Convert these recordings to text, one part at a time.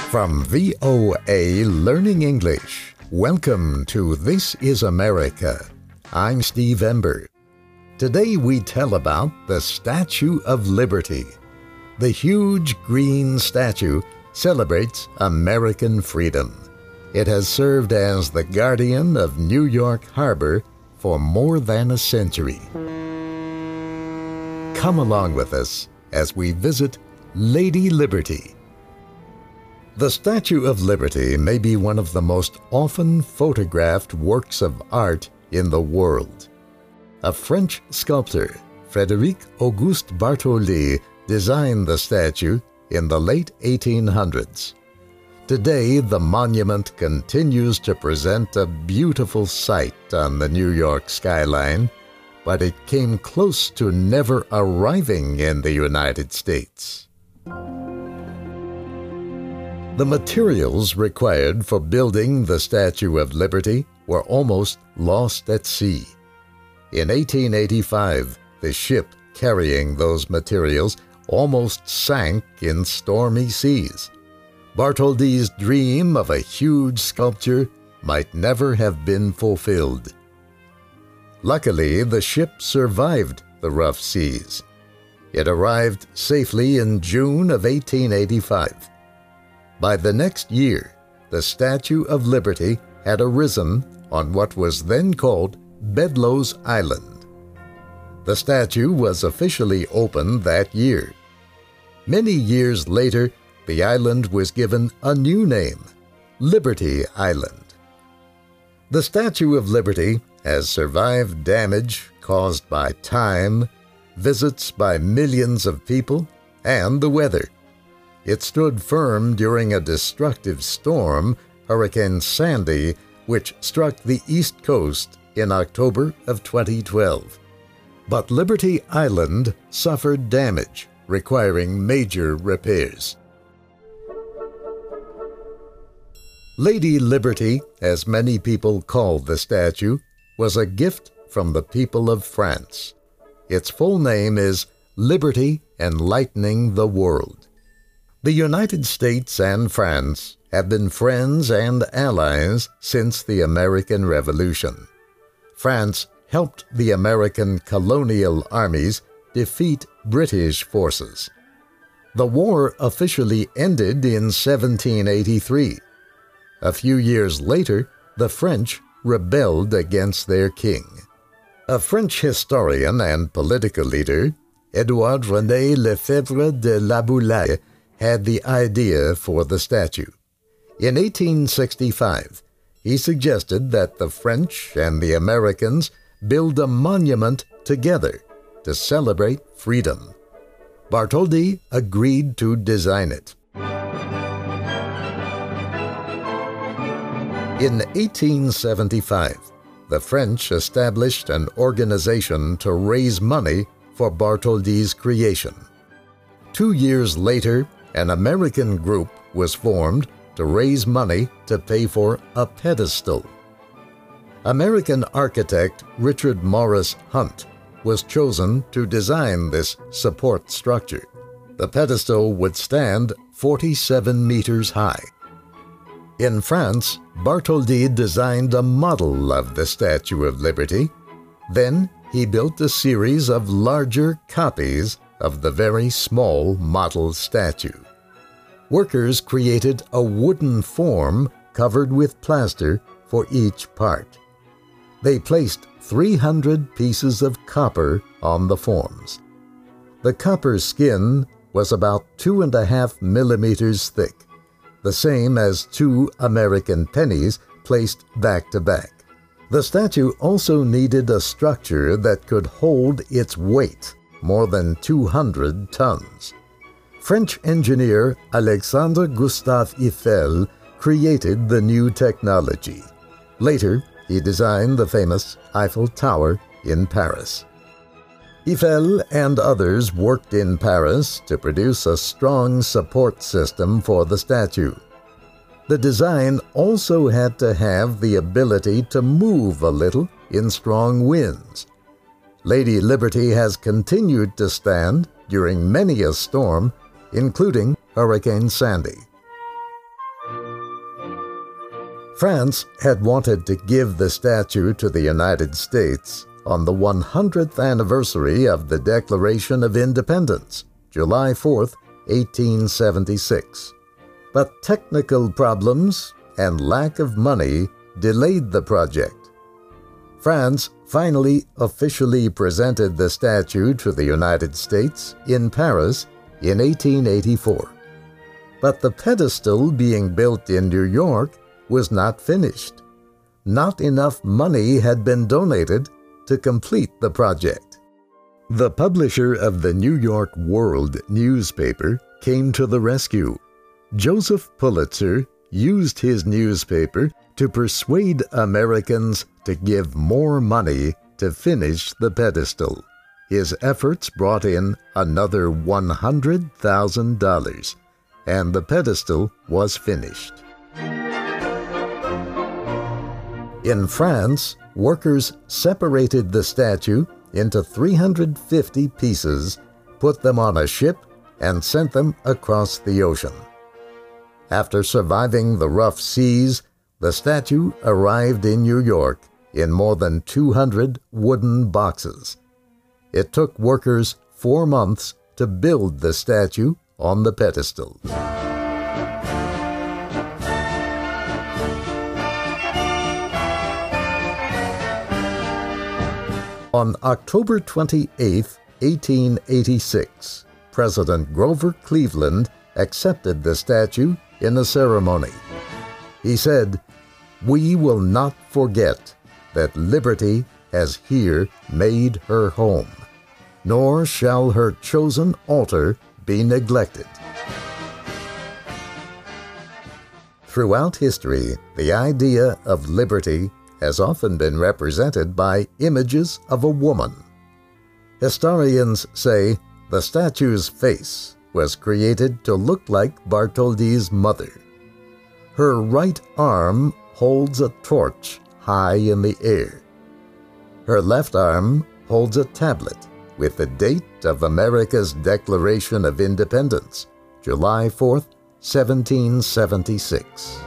From VOA Learning English, welcome to This is America. I'm Steve Ember. Today we tell about the Statue of Liberty. The huge green statue celebrates American freedom. It has served as the guardian of New York Harbor for more than a century. Come along with us as we visit Lady Liberty. The Statue of Liberty may be one of the most often photographed works of art in the world. A French sculptor, Frédéric Auguste Bartholdi, designed the statue in the late 1800s. Today, the monument continues to present a beautiful sight on the New York skyline, but it came close to never arriving in the United States. The materials required for building the Statue of Liberty were almost lost at sea. In 1885, the ship carrying those materials almost sank in stormy seas. Bartholdi's dream of a huge sculpture might never have been fulfilled. Luckily, the ship survived the rough seas. It arrived safely in June of 1885. By the next year, the Statue of Liberty had arisen on what was then called Bedloe's Island. The statue was officially opened that year. Many years later, the island was given a new name, Liberty Island. The Statue of Liberty has survived damage caused by time, visits by millions of people, and the weather. It stood firm during a destructive storm, Hurricane Sandy, which struck the East Coast in October of 2012. But Liberty Island suffered damage, requiring major repairs. Lady Liberty, as many people call the statue, was a gift from the people of France. Its full name is Liberty Enlightening the World. The United States and France have been friends and allies since the American Revolution. France helped the American colonial armies defeat British forces. The war officially ended in 1783. A few years later, the French rebelled against their king. A French historian and political leader, Édouard René Lefebvre de La Boulaye, had the idea for the statue. In 1865, he suggested that the French and the Americans build a monument together to celebrate freedom. Bartholdi agreed to design it. In 1875, the French established an organization to raise money for Bartholdi's creation. 2 years later, an American group was formed to raise money to pay for a pedestal. American architect Richard Morris Hunt was chosen to design this support structure. The pedestal would stand 47 meters high. In France, Bartholdi designed a model of the Statue of Liberty. Then he built a series of larger copies of the very small model statue. Workers created a wooden form covered with plaster for each part. They placed 300 pieces of copper on the forms. The copper skin was about 2.5 millimeters thick, the same as 2 American pennies placed back to back. The statue also needed a structure that could hold its weight, more than 200 tons. French engineer Alexandre Gustave Eiffel created the new technology. Later, he designed the famous Eiffel Tower in Paris. Eiffel and others worked in Paris to produce a strong support system for the statue. The design also had to have the ability to move a little in strong winds. Lady Liberty has continued to stand during many a storm, including Hurricane Sandy. France had wanted to give the statue to the United States on the 100th anniversary of the Declaration of Independence, July 4, 1876. But technical problems and lack of money delayed the project. France finally officially presented the statue to the United States in Paris in 1884. But the pedestal being built in New York was not finished. Not enough money had been donated to complete the project. The publisher of the New York World newspaper came to the rescue. Joseph Pulitzer used his newspaper to persuade Americans to give more money to finish the pedestal. His efforts brought in another $100,000, and the pedestal was finished. In France, workers separated the statue into 350 pieces, put them on a ship, and sent them across the ocean. After surviving the rough seas, the statue arrived in New York in more than 200 wooden boxes. It took workers 4 months to build the statue on the pedestal. On October 28, 1886, President Grover Cleveland accepted the statue in a ceremony. He said, "We will not forget that liberty has here made her home, nor shall her chosen altar be neglected." Throughout history, the idea of liberty has often been represented by images of a woman. Historians say the statue's face was created to look like Bartholdi's mother. Her right arm holds a torch high in the air. Her left arm holds a tablet with the date of America's Declaration of Independence, July 4, 1776.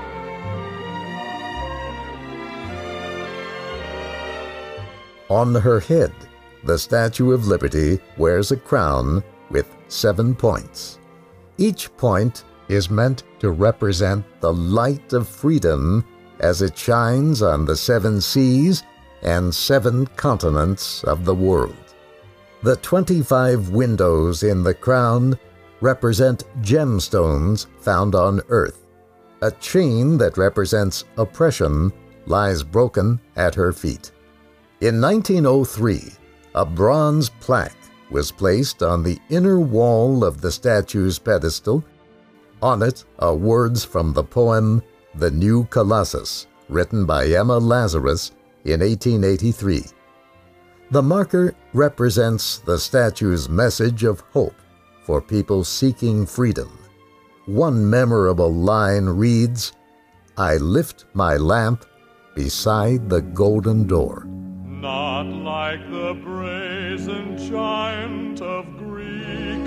On her head, the Statue of Liberty wears a crown with 7 points. Each point is meant to represent the light of freedom as it shines on the 7 seas and 7 continents of the world. The 25 windows in the crown represent gemstones found on earth. A chain that represents oppression lies broken at her feet. In 1903, a bronze plaque was placed on the inner wall of the statue's pedestal. On it are words from the poem The New Colossus, written by Emma Lazarus in 1883. The marker represents the statue's message of hope for people seeking freedom. One memorable line reads, "I lift my lamp beside the golden door." Not like the brazen giant of Greek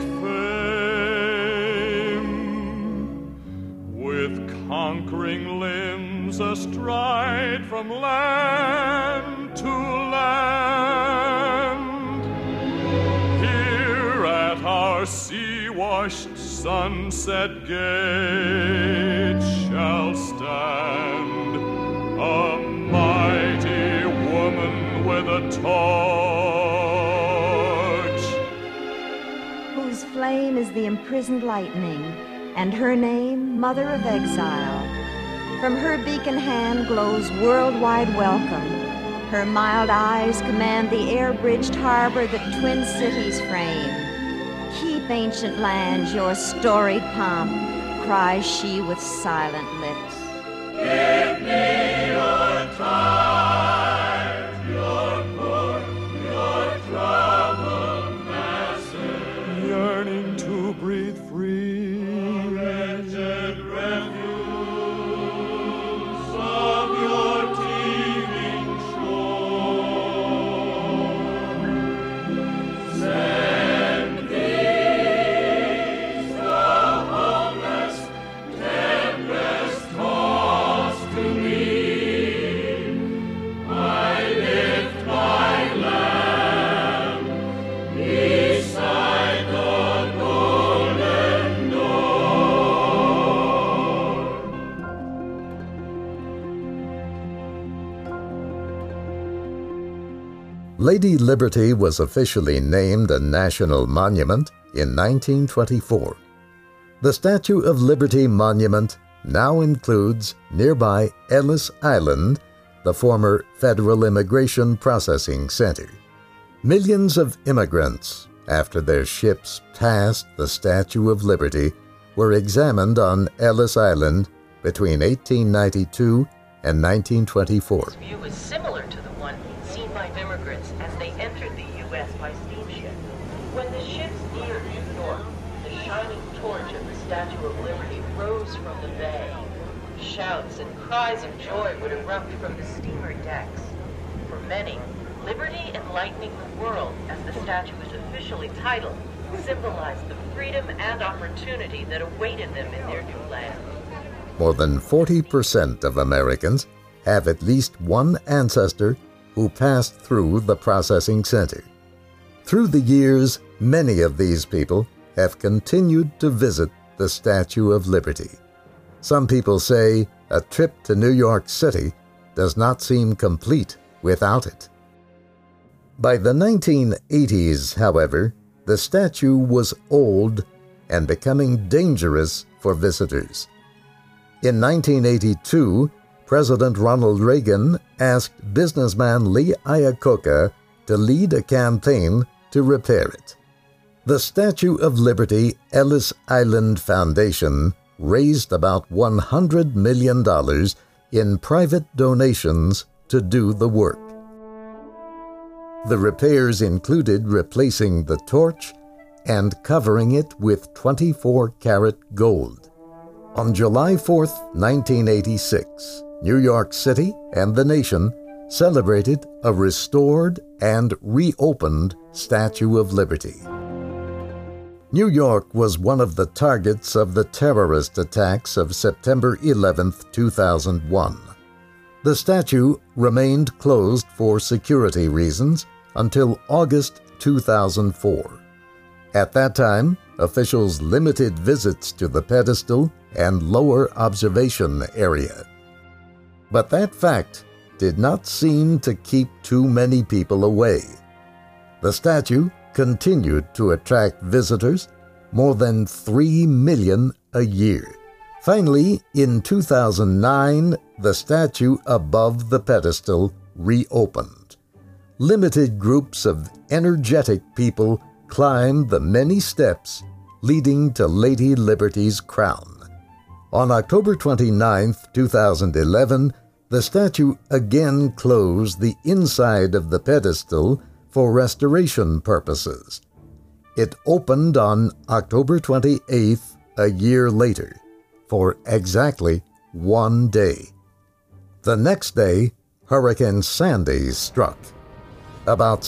fame, with conquering limbs astride from land to land. Here at our sea-washed sunset gate shall stand a mighty woman with a torch, whose flame is the imprisoned lightning, and her name, Mother of Exile. From her beacon hand glows worldwide welcome. Her mild eyes command the air-bridged harbor that twin cities frame. Keep, ancient lands, your storied pomp, cries she with silent lips. give me your tithe, your poor, your troubled masses, yearning to breathe free, wretched refuse of your teeming shore. Send these the homeless, tempest-tossed to Lady Liberty was officially named a national monument in 1924. The Statue of Liberty Monument now includes nearby Ellis Island, the former Federal Immigration Processing Center. Millions of immigrants, after their ships passed the Statue of Liberty, were examined on Ellis Island between 1892 and 1924. This view is similar to the one seen by immigrants as they entered the U.S. by steamship. When the ships neared New York, the shining torch of the Statue of Liberty rose from the bay. Shouts and cries of joy would erupt from the steamer decks. For many, liberty enlightening the world, as the statue is officially titled, symbolized the freedom and opportunity that awaited them in their new land. More than 40% of Americans have at least one ancestor who passed through the processing center. Through the years, many of these people have continued to visit the Statue of Liberty. Some people say a trip to New York City does not seem complete without it. By the 1980s, however, the statue was old and becoming dangerous for visitors. In 1982, President Ronald Reagan asked businessman Lee Iacocca to lead a campaign to repair it. The Statue of Liberty Ellis Island Foundation raised about $100 million in private donations to do the work. The repairs included replacing the torch and covering it with 24-karat gold. On July 4, 1986, New York City and the nation celebrated a restored and reopened Statue of Liberty. New York was one of the targets of the terrorist attacks of September 11, 2001. The statue remained closed for security reasons until August 2004. At that time, officials limited visits to the pedestal and lower observation area. But that fact did not seem to keep too many people away. The statue continued to attract visitors, more than 3 million a year. Finally, in 2009, the statue above the pedestal reopened. Limited groups of energetic people climbed the many steps leading to Lady Liberty's crown. On October 29, 2011, the statue again closed the inside of the pedestal for restoration purposes. It opened on October 28th, a year later, for exactly 1 day. The next day, Hurricane Sandy struck. About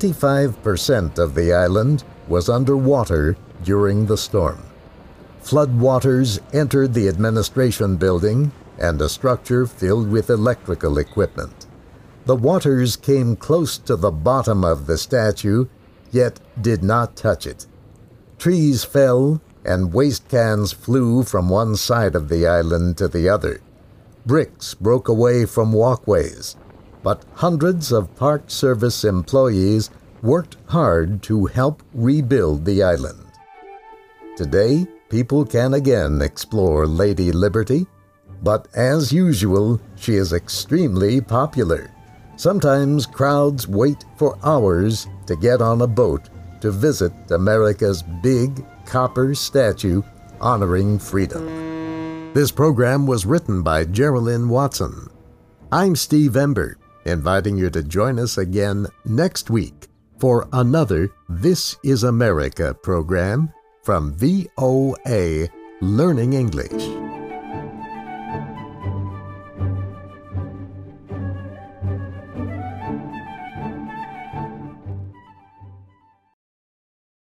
75% of the island was underwater during the storm. Floodwaters entered the administration building and a structure filled with electrical equipment. The waters came close to the bottom of the statue, yet did not touch it. Trees fell and waste cans flew from one side of the island to the other. Bricks broke away from walkways, but hundreds of Park Service employees worked hard to help rebuild the island. Today, people can again explore Lady Liberty, but as usual, she is extremely popular. Sometimes crowds wait for hours to get on a boat to visit America's big copper statue honoring freedom. This program was written by Geraldine Watson. I'm Steve Ember, inviting you to join us again next week for another This is America program from VOA Learning English.